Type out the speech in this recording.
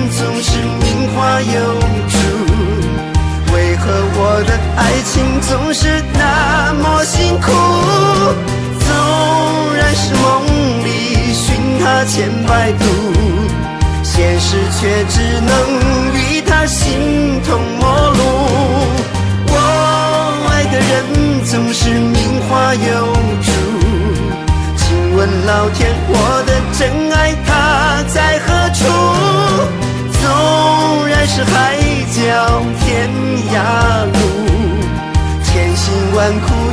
总是名花有主？为何我的爱情总是那么辛苦？纵然是梦里寻他千百度，现实却只能与他形同陌路。我爱的人总是名花有主，请问老天，我的真爱他在何处？纵然是海角天涯路，千辛万苦